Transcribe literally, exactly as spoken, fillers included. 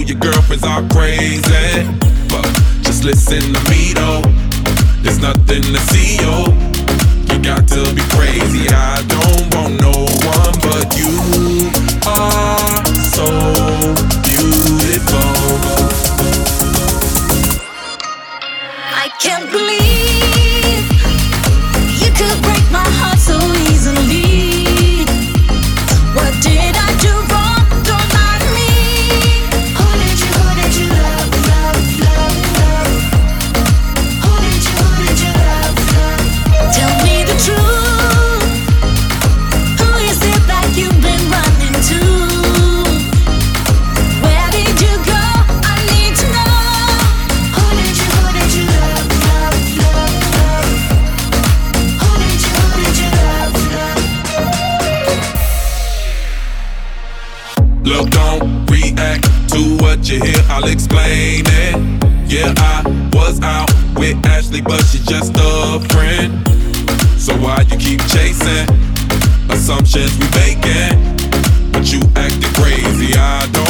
your girlfriends are crazy, but just listen to me though. There's nothing to see, yo. You got to be crazy. I don't want no one but you. Are so beautiful. I can't believe you could break my heart so easily. What did I do wrong? Don't mind me. Who did you, who did you love, love, love, love? Who did you, who did you love, love? Tell me the truth. Who is it that you've been running to? Where did you go? I need to know. Who did you, who did you love, love, love, love? Who did you, who did you love, love? Look, don't react to what you hear, I'll explain it. Yeah, I was out with Ashley, but she's just a friend. So why you keep chasing assumptions we making? But you acting crazy, I don't